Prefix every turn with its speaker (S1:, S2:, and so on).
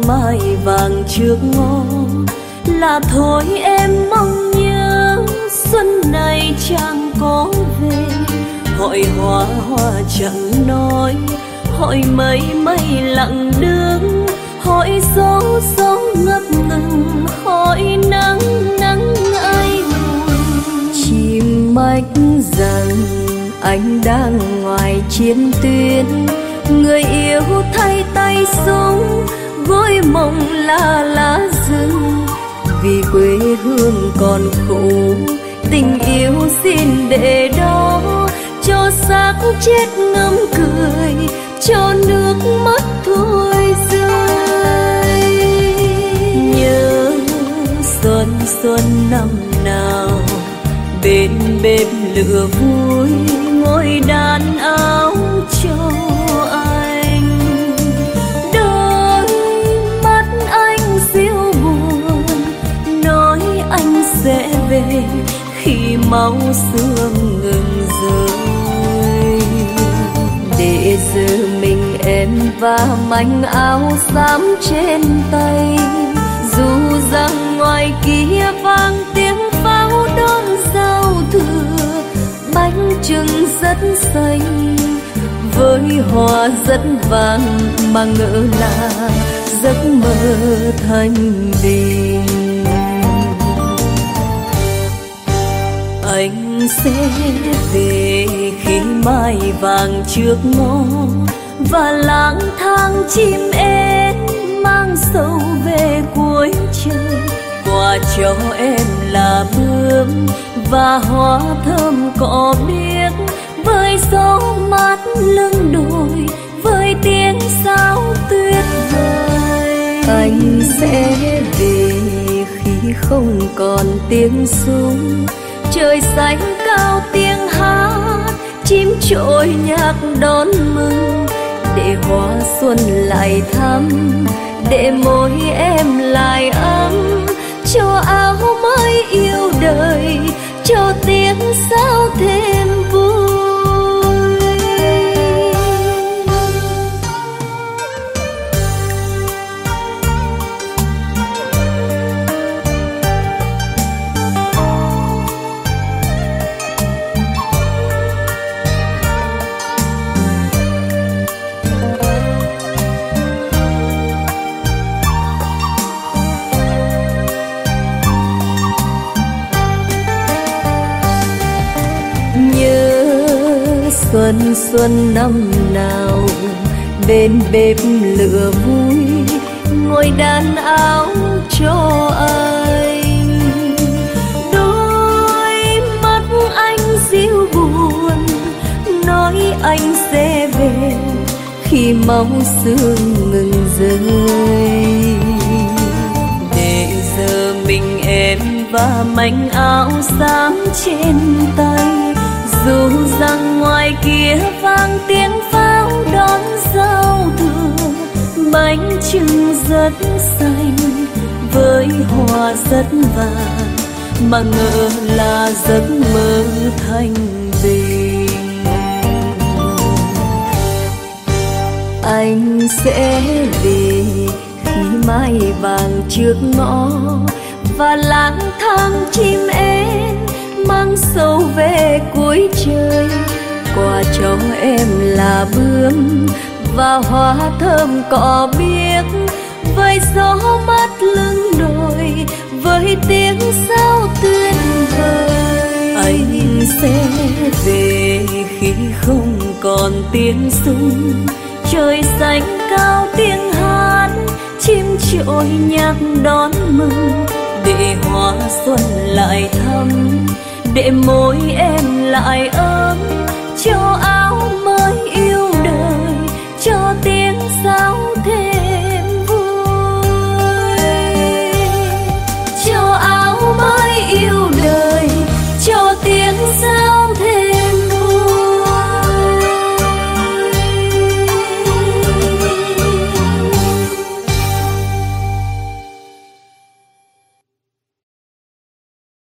S1: mai vàng trước ngõ, là thôi em mong nhớ xuân này chẳng có về. Hỏi hoa hoa chẳng nói, hỏi mây mây lặng đứng, hỏi gió gió ngập ngừng, hỏi nắng nắng ai buồn. Chim mách rằng anh đang ngoài chiến tuyến, người yêu thay tay súng, với mộng là lá rừng. Vì quê hương còn khổ, tình yêu xin để đó, cho xác chết ngấm cười, cho nước mắt thôi rơi. Nhớ xuân xuân năm nào, bên bếp lửa vui, ngồi đàn áo cho anh. Đôi mắt anh diêu buồn, nói anh sẽ về khi máu xương ngừng rơi. Để giờ mình em và manh áo xám trên tay, dù rằng ngoài kia vang tiếng pháo đón giao thừa. Bánh trưng rất xanh với hoa rất vàng, mà ngỡ là giấc mơ thanh bình. Anh sẽ về khi mai vàng trước ngõ, và lang thang chim én mang sầu về cuối trời. Quà cho em là bướm và hoa thơm cỏ biếc, với gió mát lưng đồi, với tiếng sáo tuyết vời. Anh sẽ về khi không còn tiếng súng, trời xanh cao tiếng hát, chim trội nhạc đón mừng. Để hoa xuân lại thắm, để môi em lại ấm, cho áo mới yêu đời, cho tiếng sao thêm vui. Xuân xuân năm nào, bên bếp lửa vui, ngồi đàn áo cho anh. Đôi mắt anh diêu buồn, nói anh sẽ về khi máu xương ngừng rơi. Để giờ mình em và manh áo xám trên tay, dù rằng ngoài kia vang tiếng pháo đón giao thừa. Bánh trưng rất xanh với hoa rất vàng, mà ngỡ là giấc mơ thanh bình. Anh sẽ về khi mai vàng trước ngõ, và lang thang chim én mang sầu về cuối trời. Quà cho em là bướm và hoa thơm cỏ biếc, với gió mát lưng đồi, với tiếng sao tuyết vời. Anh sẽ về khi không còn tiếng súng, trời xanh cao tiếng hát, chim trội nhạc đón mừng. Để hoa xuân lại thắm, để môi em lại ấm, cho áo mới yêu đời, cho tiếng sao